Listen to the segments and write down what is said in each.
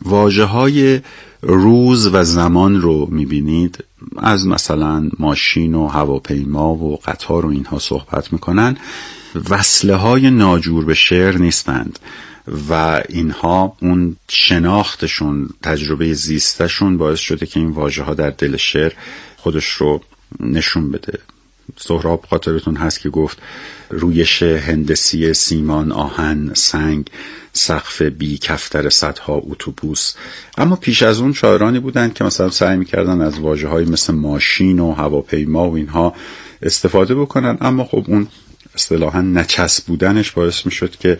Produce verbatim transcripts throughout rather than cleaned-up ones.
واژه‌های روز و زمان رو میبینید از مثلا ماشین و هواپیما و قطار و اینها صحبت میکنن، وصله های ناجور به شعر نیستند و اینها اون شناختشون، تجربه زیستشون باعث شده که این واژه ها در دل شعر خودش رو نشون بده. سهراب خاطرتون هست که گفت رویش هندسی سیمان آهن سنگ، سقف بی کفتر صدها اتوبوس. اما پیش از اون شاعرانی بودند که مثلا سعی میکردن از واژه‌های مثل ماشین و هواپیما و اینها استفاده بکنن، اما خب اون اصطلاحاً نچسب بودنش باعث میشد که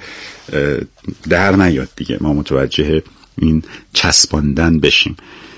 در نیاد دیگه، ما متوجه این چسباندن بشیم.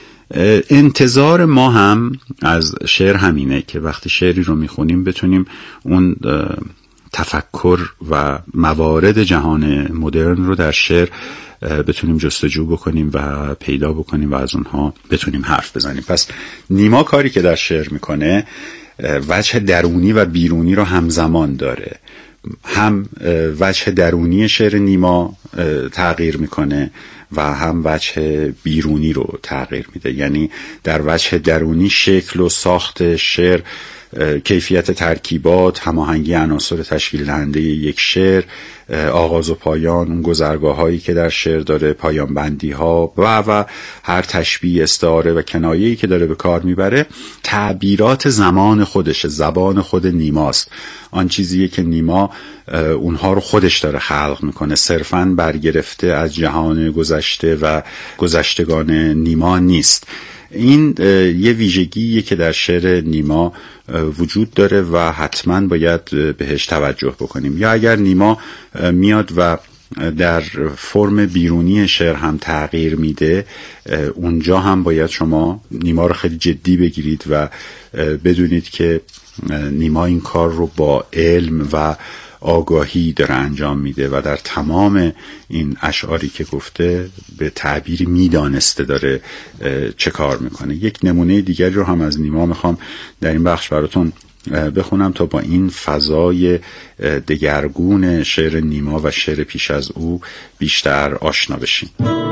انتظار ما هم از شعر همینه که وقتی شعری رو میخونیم بتونیم اون تفکر و موارد جهان مدرن رو در شعر بتونیم جستجو بکنیم و پیدا بکنیم و از اونها بتونیم حرف بزنیم. پس نیما کاری که در شعر میکنه وجه درونی و بیرونی رو همزمان داره. هم وجه درونی شعر نیما تغییر میکنه و هم وجه بیرونی رو تغییر میده. یعنی در وجه درونی شکل و ساخت شعر، کیفیت ترکیبات، هماهنگی عناصر تشکیل دهنده یک شعر، آغاز و پایان، اون گذرگاه هایی که در شعر داره، پایان بندی ها و و هر تشبیه، استعاره و کنایه‌ای که داره به کار میبره، تعبیرات زمان خودشه، زبان خود نیماست. آن چیزیه که نیما اونها رو خودش داره خلق میکنه، صرفاً برگرفته از جهان گذشته و گذشتگان نیما نیست. این یه ویژگیه که در شعر نیما وجود داره و حتما باید بهش توجه بکنیم. یا اگر نیما میاد و در فرم بیرونی شعر هم تغییر میده، اونجا هم باید شما نیما رو خیلی جدی بگیرید و بدونید که نیما این کار رو با علم و آگاهی داره انجام میده و در تمام این اشعاری که گفته به تعبیری میدانسته داره چه کار میکنه. یک نمونه دیگری رو هم از نیما میخوام در این بخش براتون بخونم تا با این فضای دگرگون شعر نیما و شعر پیش از او بیشتر آشنا بشیم.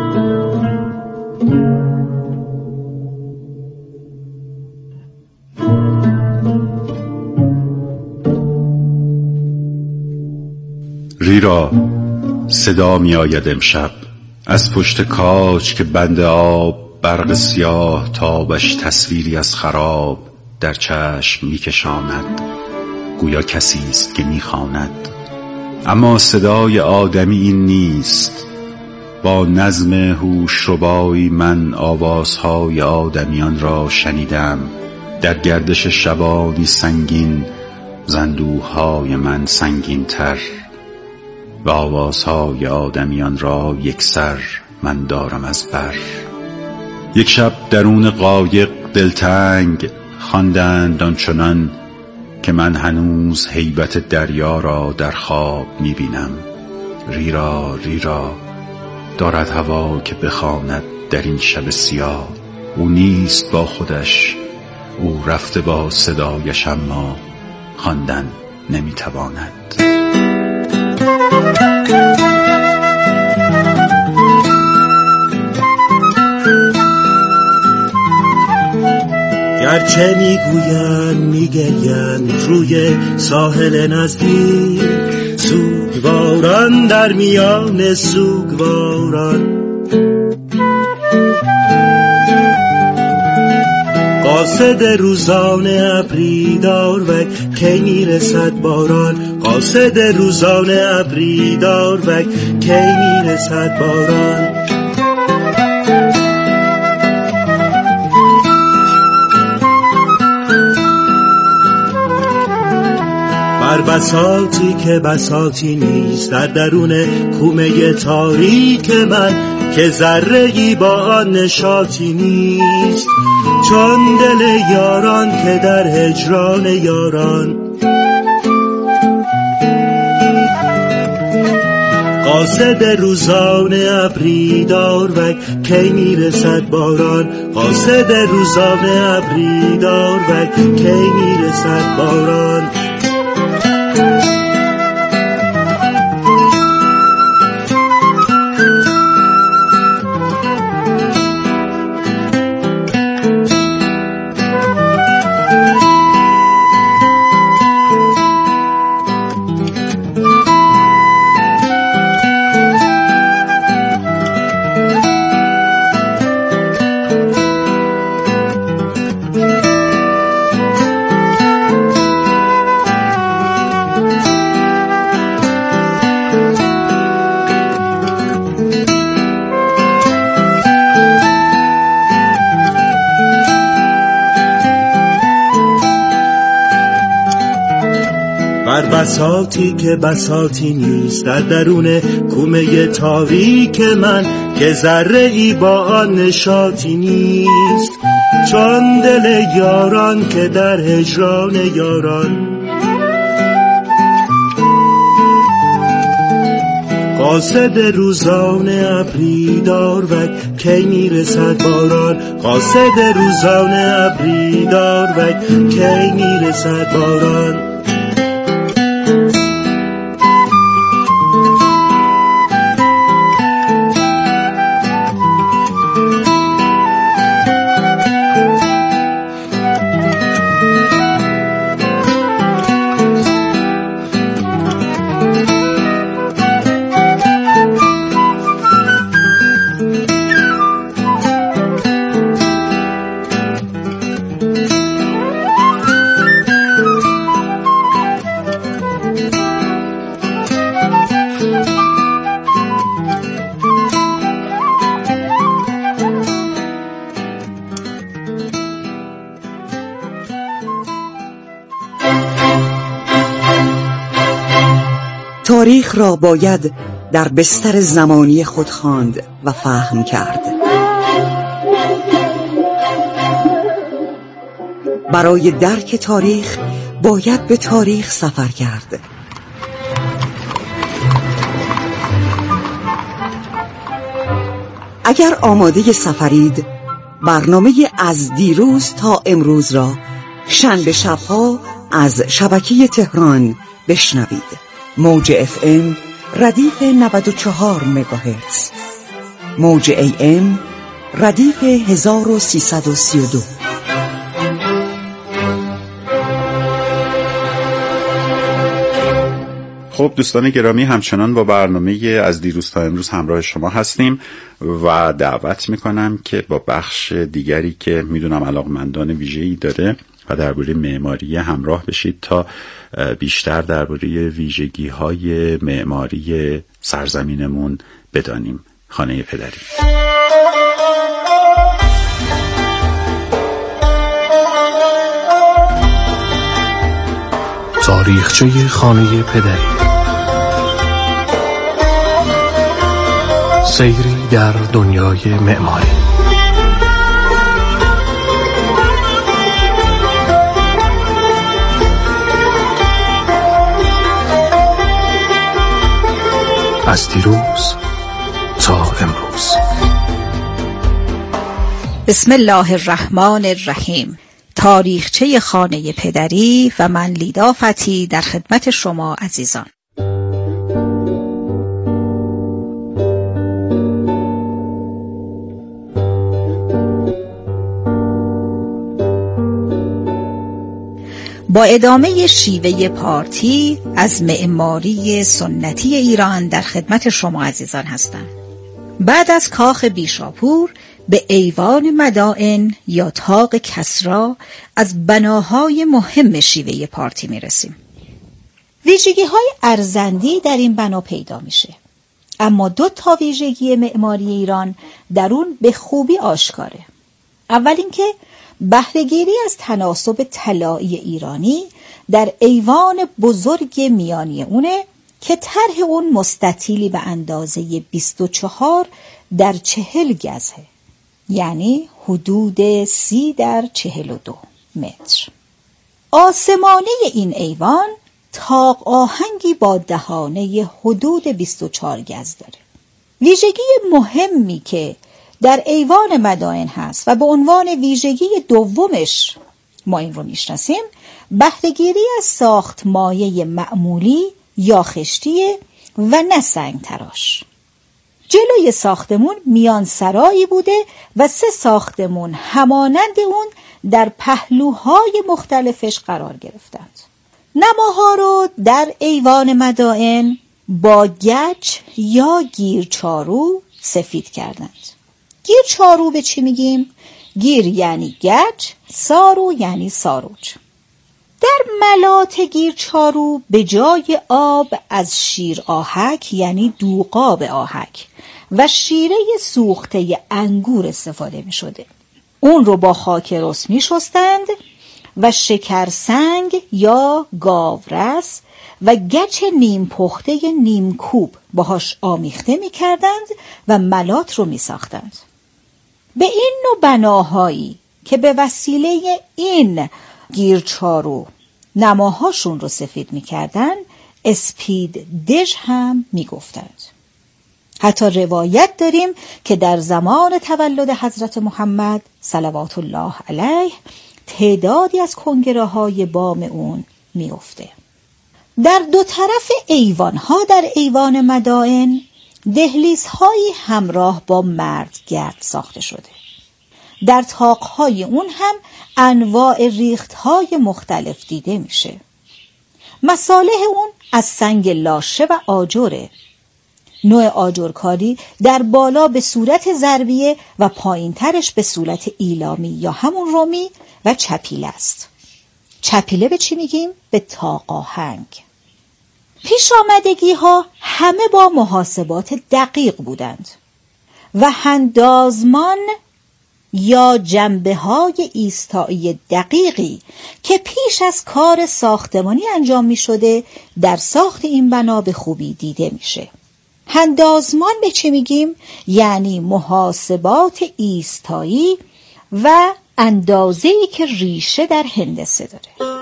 ریرا صدا می آید امشب از پشت کاج که بند آب، برق سیاه تابش تصویری از خراب در چشم می کشاند، گویا کسی است که می خواند. اما صدای آدمی این نیست. با نظم هوش ربایی من آوازهای آدمیان را شنیدم، در گردش شبانی سنگین زندوهای من سنگین تر، و آوازهای آدمیان را یک سر من دارم از بر. یک شب درون قایق دلتنگ خواندند آنچنان که من هنوز هیبت دریا را در خواب میبینم. ریرا ریرا دارد هوا که بخواند در این شب سیاه، او نیست با خودش، او رفته با صدایش اما خواندن نمیتواند. گرچه میگوین میگوین روی ساحل نزدیک، سوگواران در میان سوگواران، قاصد روزانه ابری دار و کی میرسد باران، قاصد روزانه ابری دار و کی میرسد باران. بر بساطی که بساطی نیست، در درون کومه تاریک من که ذره‌ای با آن نشاطی نیست، چون دل یاران که در هجران یاران. قاصد روزانه ابری دار و کی میرسد باران، قاصد روزانه ابری دار و کی میرسد باران. بساطی که بساطی نیست در درون کومه تاریک من، که ذره ای با آن نشاطی نیست. چون دل یاران که در هجران یاران، قاصد روزانه ابری داروک کی میرسد باران. قاصد روزانه ابری داروک کی میرسد باران. تاریخ را باید در بستر زمانی خود خواند و فهم کرد. برای درک تاریخ باید به تاریخ سفر کرد. اگر آماده سفرید، برنامه از دیروز تا امروز را شنبه شبها از شبکه تهران بشنوید. موج اف ام ردیف نود و چهار مگاهرتز، موج ای ام ردیف هزار و سیصد و سی و دو. خب دوستان گرامی، همچنان با برنامه از دیروز تا امروز همراه شما هستیم و دعوت میکنم که با بخش دیگری که میدونم علاقمندان ویژه‌ای داره و درباره معماری همراه بشید تا بیشتر درباره ویژگی‌های معماری سرزمینمون بدانیم. خانه پدری. تاریخچه خانه پدری، سیری در دنیای معماری. از دیروز تا امروز. بسم الله الرحمن الرحیم. تاریخچه خانه پدری و من لیدا فتی در خدمت شما عزیزان. با ادامه شیوه پارتی از معماری سنتی ایران در خدمت شما عزیزان هستم. بعد از کاخ بیشاپور به ایوان مدائن یا طاق کسری از بناهای مهم شیوه پارتی می رسیم. ویژگی های ارزندی در این بنا پیدا میشه، اما دو تا ویژگی معماری ایران در اون به خوبی آشکاره. اول اینکه بهره‌گیری از تناسب طلایی ایرانی در ایوان بزرگ میانی اونه که طرح اون مستطیلی به اندازه بیست و چهار در چهل گزه، یعنی حدود سی در چهل و دو متر. آسمانه این ایوان طاق آهنگی با دهانه حدود بیست و چهار گز داره. ویژگی مهمی که در ایوان مدائن هست و به عنوان ویژگی دومش ما این رو میشناسیم، بهره‌گیری از ساخت مایه معمولی یا خشتیه و نه سنگ تراش. جلوی ساختمون میان سرایی بوده و سه ساختمون همانند اون در پهلوهای مختلفش قرار گرفتند. نماها رو در ایوان مدائن با گچ یا گیرچارو سفید کردند. گیرچارو به چی میگیم؟ گیر یعنی گچ، سارو یعنی ساروج. در ملات گیرچارو به جای آب از شیر آهک یعنی دوغاب آهک و شیره سوخته انگور استفاده می شده. اون رو با خاک رس می شستند و شکرسنگ یا گاورس و گچ نیم پخته نیم کوب باهاش آمیخته می کردند و ملات رو می ساختند. به این نوع بناهایی که به وسیله این گیرچارو نماهاشون رو سفید می کردن اسپید دژ هم می گفتند. حتی روایت داریم که در زمان تولد حضرت محمد صلوات الله علیه تعدادی از کنگره های بام اون می افته. در دو طرف ایوانها در ایوان مدائن دهلیزهایی همراه با مردگرد ساخته شده. در طاقهای اون هم انواع ریختهای مختلف دیده میشه. مصالح اون از سنگ لاشه و آجره. نوع آجرکاری در بالا به صورت ضربیه و پایین ترش به صورت ایلامی یا همون رومی و چپیله است. چپیله به چی میگیم؟ به طاق آهنگ. پیش آمدگی ها همه با محاسبات دقیق بودند و هندازمان یا جنبه های ایستایی دقیقی که پیش از کار ساختمانی انجام می شده در ساخت این بنا به خوبی دیده میشه. هندازمان به چی میگیم؟ یعنی محاسبات ایستایی و اندازه‌ای که ریشه در هندسه داره.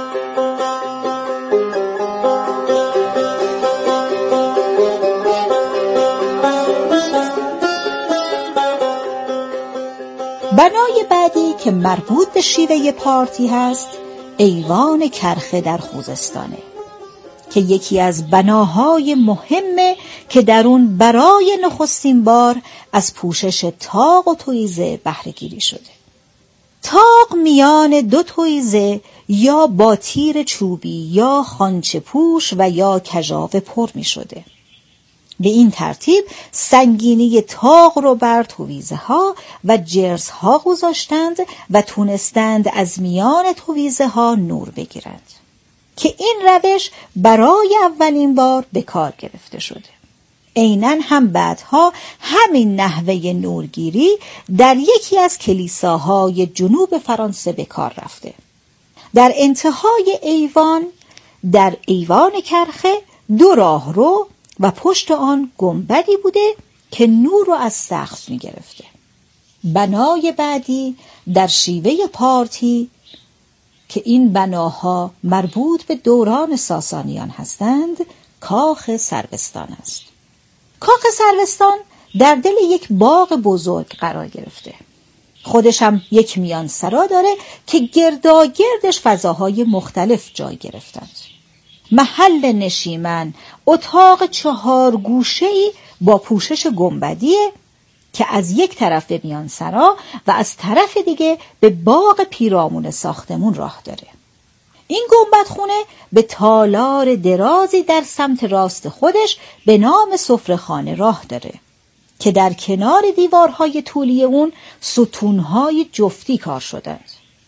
بنای بعدی که مربوط به شیوه پارتی هست ایوان کرخه در خوزستانه که یکی از بناهای مهمه که در اون برای نخستین بار از پوشش طاق و تویزه بهره گیری شده. طاق میان دو تویزه یا با تیر چوبی یا خانچه پوش و یا کژاوه پر می شده. به این ترتیب سنگینی طاق رو بر تویزه ها و جرس ها گذاشتند و تونستند از میان تویزه ها نور بگیرند که این روش برای اولین بار به کار گرفته شده. عیناً هم بعدها همین نحوه نورگیری در یکی از کلیساهای جنوب فرانسه به کار رفته. در انتهای ایوان در ایوان کرخه دو راهرو و پشت آن گنبدی بوده که نور رو از سقف می گرفته. بنای بعدی در شیوه پارتی که این بناها مربوط به دوران ساسانیان هستند کاخ سروستان است. کاخ سروستان در دل یک باغ بزرگ قرار گرفته. خودش هم یک میان سرا داره که گرداگردش فضاهای مختلف جای گرفتند. محل نشیمن اتاق چهار گوشه‌ای با پوشش گنبدیه که از یک طرف به میان سرا و از طرف دیگه به باغ پیرامون ساختمون راه داره. این گنبدخونه به تالار درازی در سمت راست خودش به نام سفره‌خانه راه داره که در کنار دیوارهای طولی اون ستونهای جفتی کار شدند.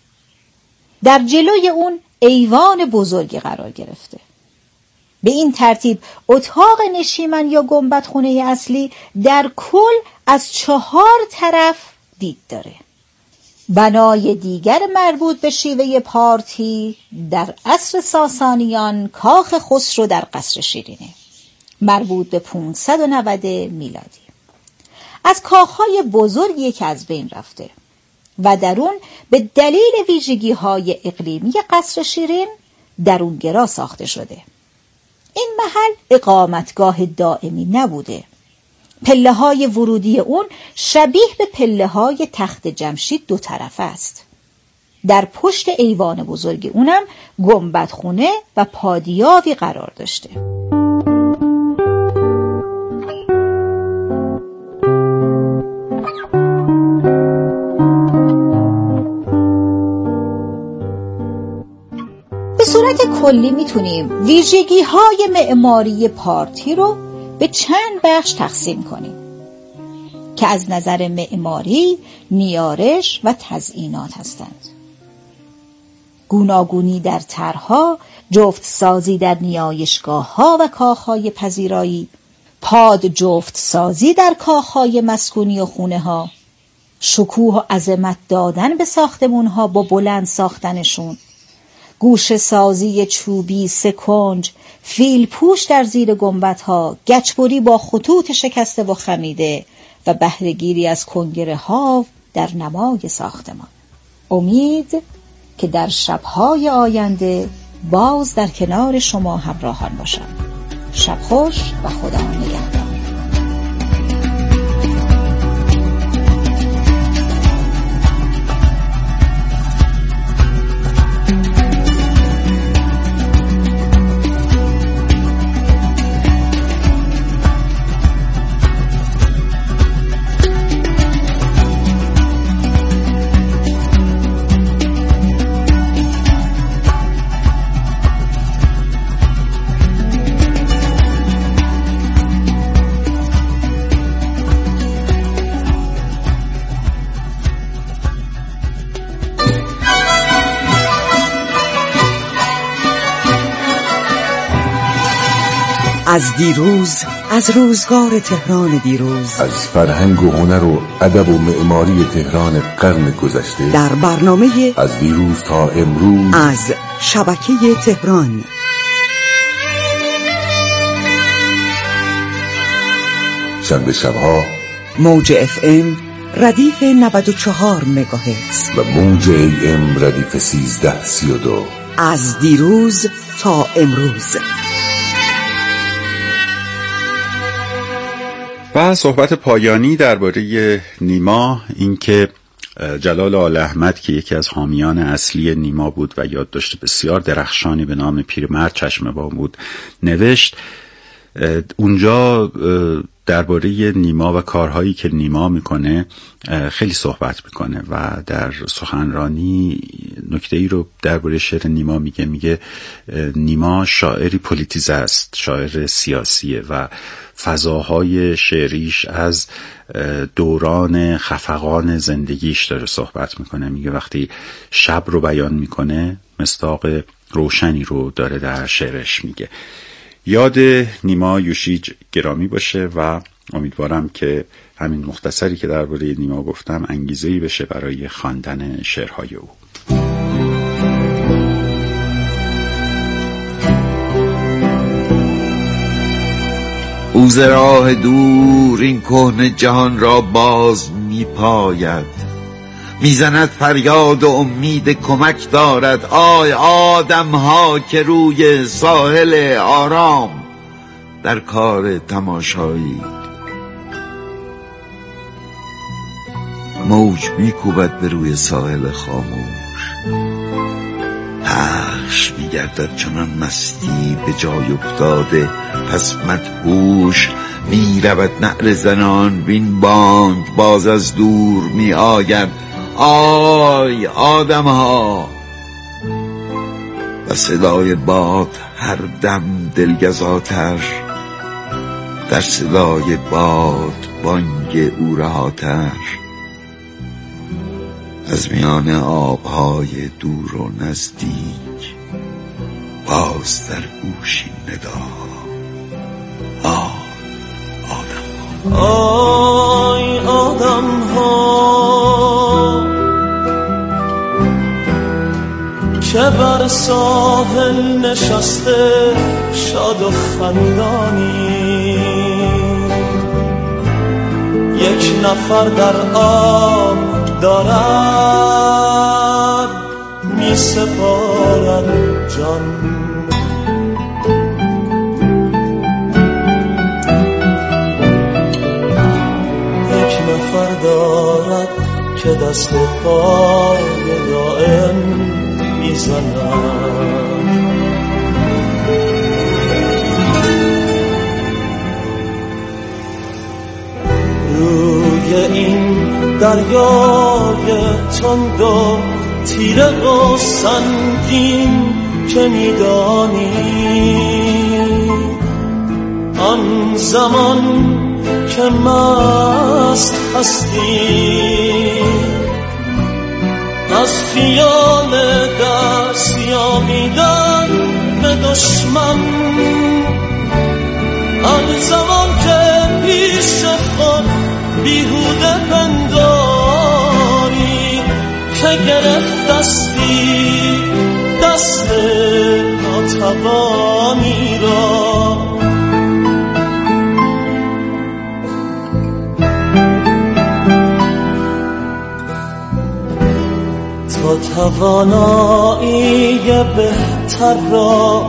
در جلوی اون ایوان بزرگی قرار گرفته. به این ترتیب اتاق نشیمن یا گنبدخونه اصلی در کل از چهار طرف دید داره. بنای دیگر مربوط به شیوه پارتی در عصر ساسانیان کاخ خسرو در قصر شیرینه مربوط به پانصد و نود میلادی. از کاخهای بزرگی که از بین رفته و در اون به دلیل ویژگی‌های اقلیمی قصر شیرین درونگرا ساخته شده. این محل اقامتگاه دائمی نبوده. پله های ورودی اون شبیه به پله های تخت جمشید دو طرفه است. در پشت ایوان بزرگ اونم گنبدخونه و پادیاوی قرار داشته. به صورت کلی میتونیم ویژگی های معماری پارتی رو به چند بخش تقسیم کنیم که از نظر معماری، نیارش و تزئینات هستند. گوناگونی در طرح‌ها، جفت سازی در نیایشگاه‌ها و کاخ‌های پذیرایی، پاد جفت سازی در کاخ‌های مسکونی و خونه‌ها، شکوه و عظمت دادن به ساختمونها با بلند ساختنشون، گوشه سازی چوبی سه کنج، فیل پوش در زیر گنبدها، گچبری با خطوط شکسته و خمیده و بهره‌گیری از کنگره ها در نمای ساختمان. امید که در شب‌های آینده باز در کنار شما همراهان باشم. شب خوش و خدا نگهدار. از دیروز، از روزگار تهران دیروز، از فرهنگ و هنر و ادب و معماری تهران قرن گذشته، در برنامه از دیروز تا امروز از شبکه تهران. شنبه شبها موج اف ام ردیف نود و چهار مگاهرتز و موج ای ام ردیف سیزده سی و دو. از دیروز تا امروز. و صحبت پایانی درباره نیما، اینکه جلال آل احمد که یکی از حامیان اصلی نیما بود و یادداشت بسیار درخشانی به نام پیرمرد چشمه‌بان بود نوشت. اونجا درباره نیما و کارهایی که نیما میکنه خیلی صحبت میکنه و در سخنرانی نکته ای رو درباره شعر نیما میگه. میگه نیما شاعری پولیتیزه است، شاعر سیاسیه و فضاهای شعریش از دوران خفقان زندگیش داره صحبت میکنه. میگه وقتی شب رو بیان میکنه مصداق روشنی رو داره در شعرش میگه. یاد نیما یوشیج گرامی باشه و امیدوارم که همین مختصری که درباره نیما گفتم انگیزه‌ای بشه برای خواندن شعرهای او. او ز راه دور این کهنه جهان را باز می پاید، میزند فریاد و امید کمک دارد. آی آدم ها که روی ساحل آرام در کار تماشایی، موج میکوبد به روی ساحل خاموش، پخش میگردد چنان مستی به جای افتاده. پس مدهوش میرود نعره زنان، بین بانگ باز از دور می آید. آی آدم ها و صدای باد هر دم دلگزاتر، در صدای باد بانگ او رهاتر، از میان آبهای دور و نزدیک باز در گوشی ندا. آی آدم ها، آی آدم ها که بر ساحل نشسته شاد و خندانی، یک نفر در آب دارد می سپارد جان. یک نفر دارد که دست پای دائم می زند. روی این دریای تند و تیره و سنگین که میدانی، آن زمان که مست هستی از خیال دست یابیدن به دشمن، آن زمان که پیش خود بیهوده پنداری دستی دست ناتوانی را، تا توانایی بهتر را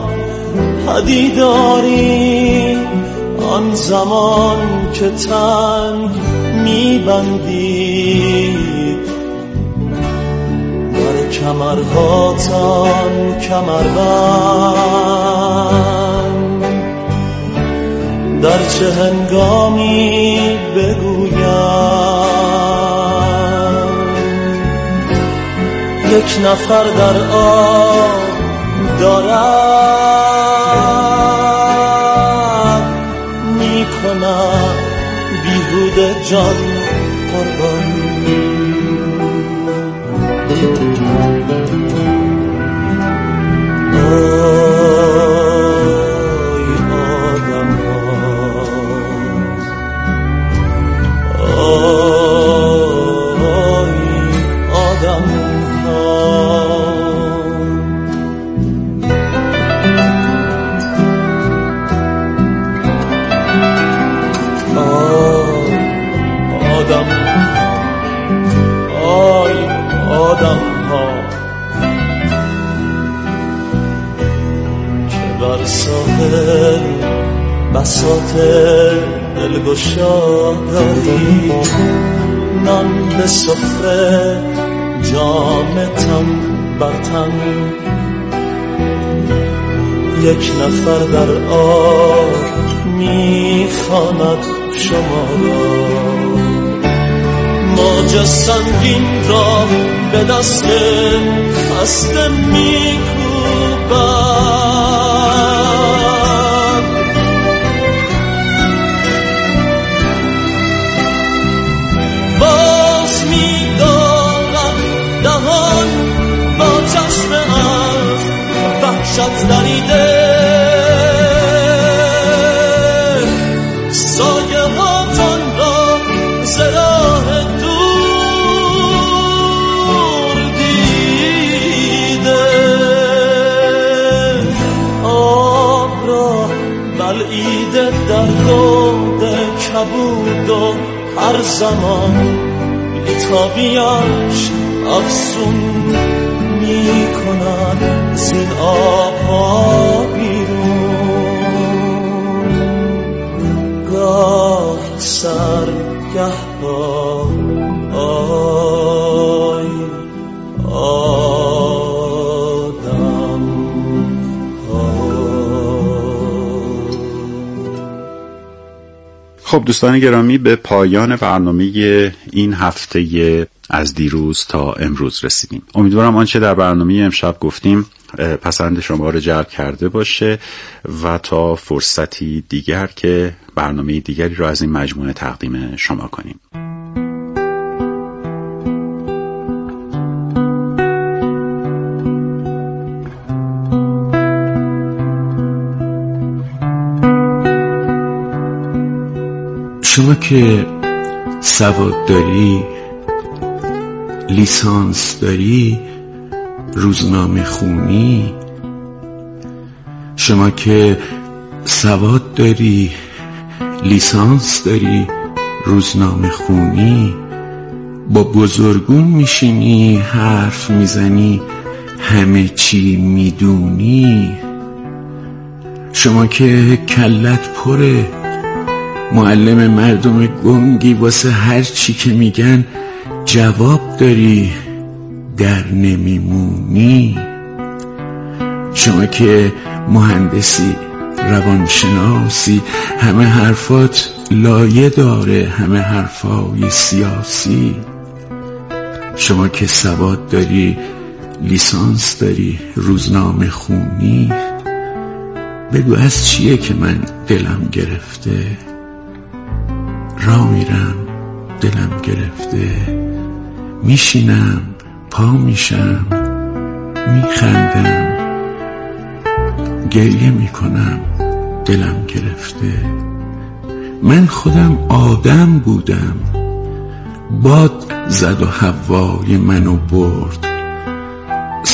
پدیداری، آن زمان که تن میبندید در کمرهاتان کمربند، در چه هنگامی بگویم یک نفر در آب دارد، میکنم بیهوده جان قربان. آی آدم ها، آی آدم ها، آدم آی آدم ها که بر ساحل بساط دلگشا داری، نان به سفره جام تن بر تن، یک نفر در آب میخواند شما را، موج سنگین را به دست خسته میکوبد، باز میدارد دهان با چشم از وحشت دریده، سایه هاتان را ز راه دور دیده، آب را بلعیده در رود کبود و هر زمان بیتابیش افزون می کند زین آبها بیرون، گاه سر گه پا. آی آدم ها. خب دوستان گرامی، به پایان برنامه این هفته از دیروز تا امروز رسیدیم. امیدوارم آنچه در برنامه امشب گفتیم پسند شما رو جلب کرده باشه و تا فرصتی دیگر که برنامه دیگری رو از این مجموعه تقدیم شما کنیم. شما که سواد داری، لیسانس داری، روزنامه خونی، شما که سواد داری، لیسانس داری، روزنامه خونی، با بزرگون میشینی حرف میزنی همه چی میدونی، شما که کلت پره، معلم مردم گنگی واسه هر چی که میگن جواب داری در نمیمونی، شما که مهندسی روانشناسی همه حرفات لایه داره، همه حرفای سیاسی، شما که سواد داری، لیسانس داری، روزنامه خونی، بگو از چیه که من دلم گرفته، راه میرم دلم گرفته، میشینم پا میشم میخندم گریه میکنم دلم گرفته، من خودم آدم بودم، باد زد و هوای منو برد،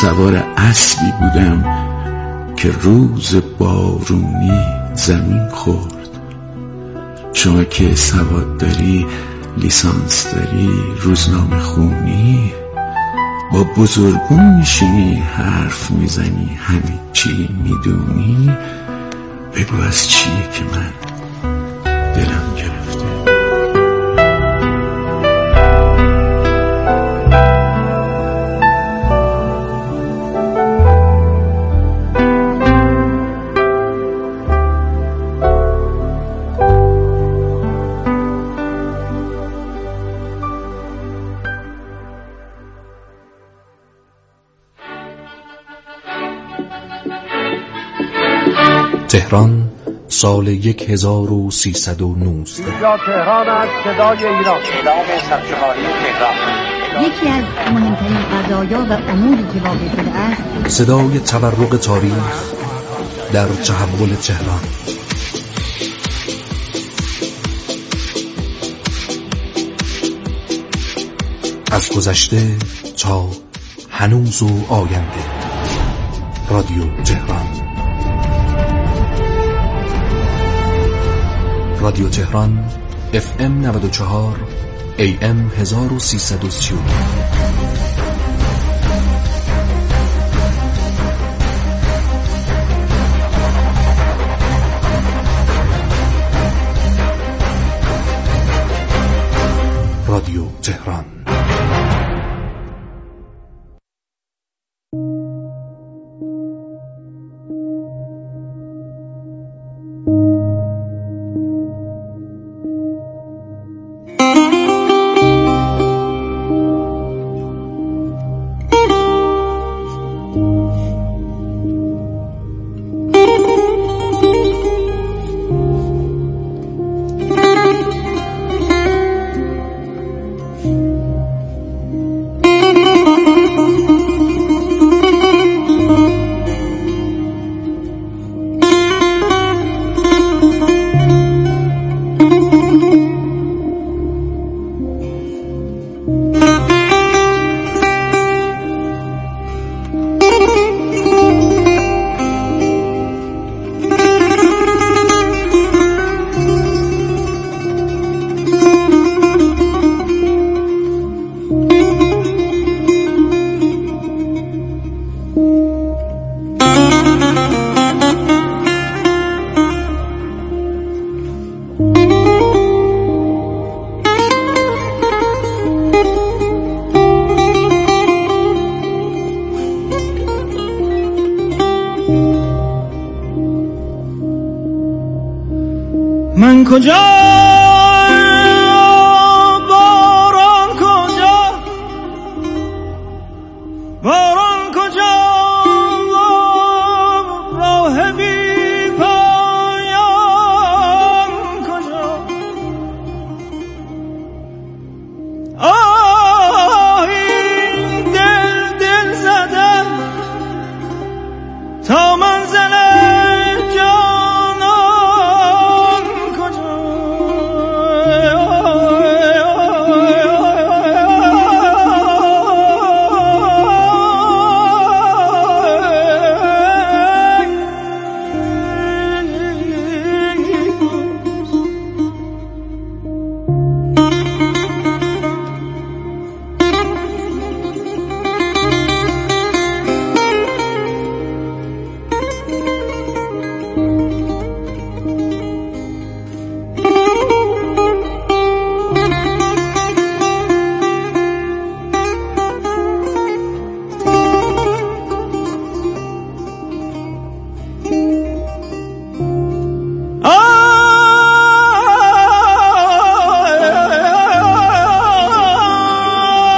سوار اسبی بودم که روز بارونی زمین خورد. شما که سواد داری، لیسانس داری، روزنامه خونی، با بزرگون میشینی حرف میزنی، همه چی میدونی، بگو از چیه که من دلم گرفته. تهران سال یک هزار و سیصد و نوزده. اینجا تهران است، صدای ایران. اعلام سرشماری تهران. یکی از مهمترین قضایا و اموری که واقع شده است، صدای تورق تاریخ در تحول تهران. از گذشته تا هنوز و آینده. رادیو تهران. رادیو تهران اف ام نود و چهار ای ام هزار و سیصد و سی و نه. رادیو تهران. من کجا